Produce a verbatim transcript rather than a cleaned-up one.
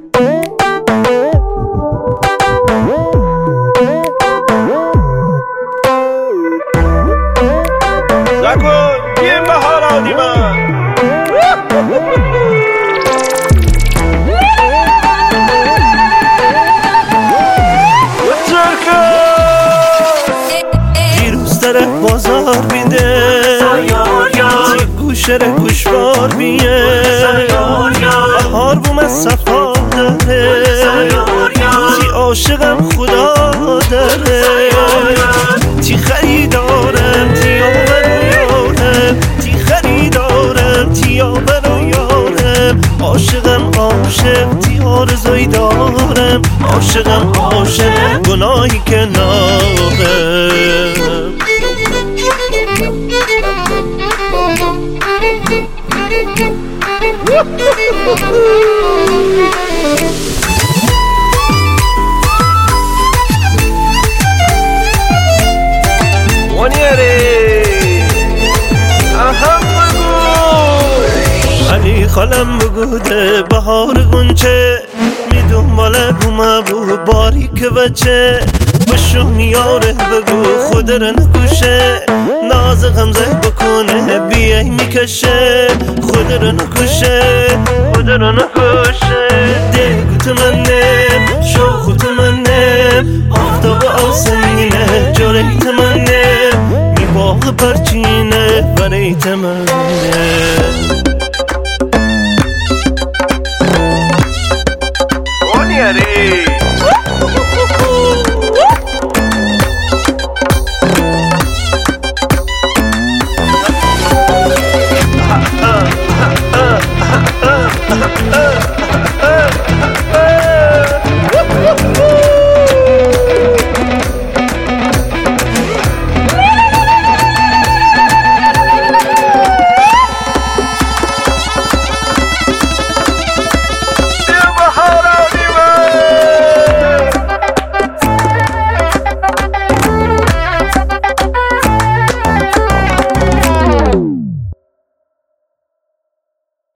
زکن بیم بهار آدی من دیروز در بازار بیده تی گوشره گوشوار بیه بهار بوم از صفا داره تی عاشقم خدا داره تی خریدارم تی آبرو تی خریدارم تی آبرو یارم عاشقم عاشق تی آرزوی دارم عاشقم عاشق گناهی که نارم علی خالم بگوده بهار گنچه میدون ماله بومه بو باری که بچه بشو میاره بگو خود رو نکشه ناز غمزه بکنه بیای میکشه خود رو نکشه خود رو نکشه دلگو تمنم شوخو تمنم آفتاب آسمینه جوری تمنم می باغ پرچینه برای تمنم یاری